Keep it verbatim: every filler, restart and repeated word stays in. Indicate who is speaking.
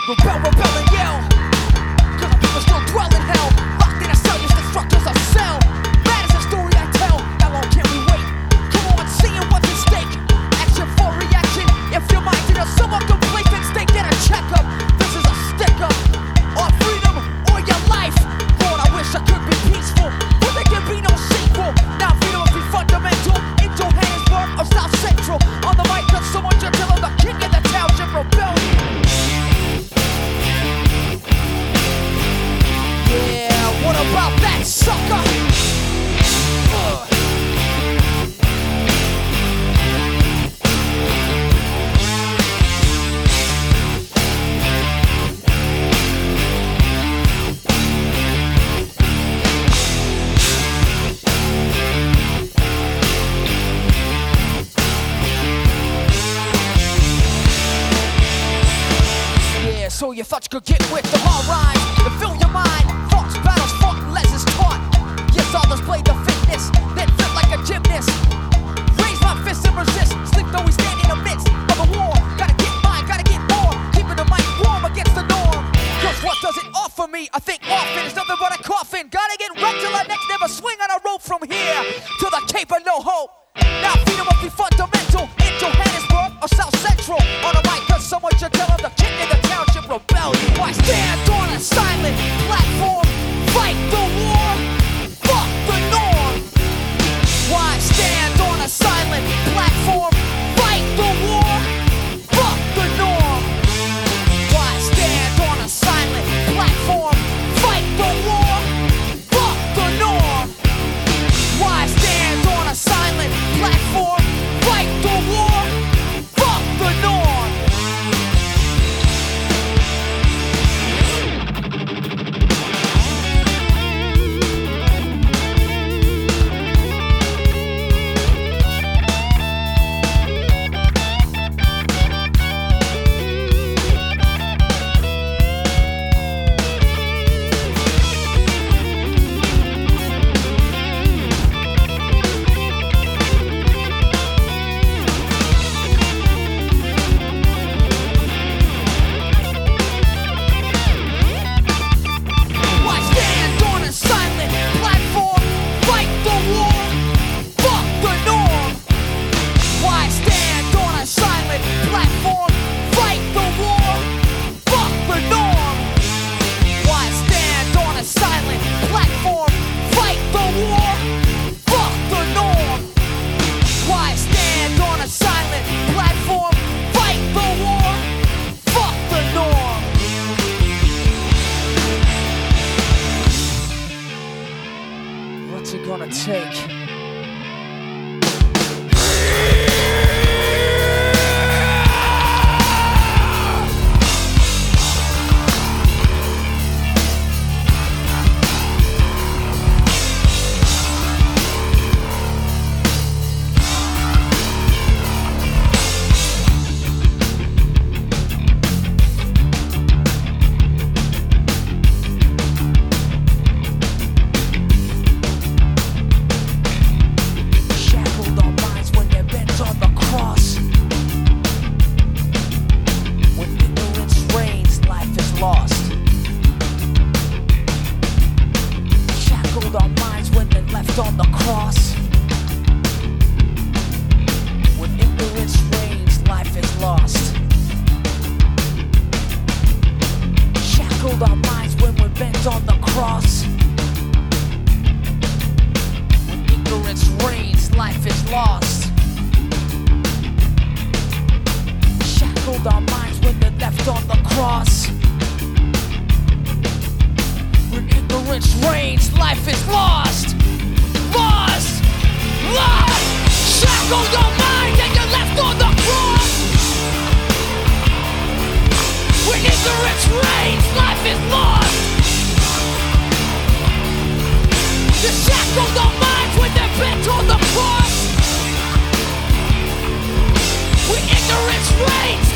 Speaker 1: Rebel, rebel and yell, cause the people still dwell in hell. Locked in a cell, just destructors of cell. That is the story I tell. How long can we wait? Come on, seeing what's at stake. Action for reaction. If your mind did a somewhat complacent state, get a checkup. This is a stick-up. Or freedom, or your life. Lord, I wish I could be peaceful, but there can be no sequel. Now freedom must be fundamental. In Johannesburg or South Central. On the mic, cause someone just tell them the king of the township rebellion. Yeah, what about that sucker? Uh. Yeah, so you thought you could get with them, all right, to fill your mind. Thoughts, battles, fought, lessons taught. Yes, all displayed the fitness, then fit like a gymnast. Raise my fist and resist. Sleep though we stand in the midst of a war. Gotta get mine, gotta get more. Keeping the mic warm against the norm. Cause what does it offer me? I think often is nothing but a coffin. Gotta get wrecked till I next never swing on a rope from here to the Cape of No Hope. Now freedom must be fundamental. In Johannesburg or South Central. On a mic, cause someone should tell them the king of the township rebellion. Why stand on a silent platform? Fight the war, fuck the norm. Why stand on a silent platform? Fight the war, fuck the norm. Why stand on a silent platform? Fight the war, fuck the norm. Why stand on a silent platform? Fight the war, fuck the norm. What's it gonna take? On the cross, when ignorance reigns, life is lost. Shackled our minds when we're bent on the cross. When ignorance reigns, life is lost. Shackled our minds when they're left on the cross. When ignorance reigns, life is lost. Lost, lost, shackled your mind and you're left on the cross. When ignorance reigns, life is lost. The shackled your minds when they're bent on the cross. When ignorance reigns,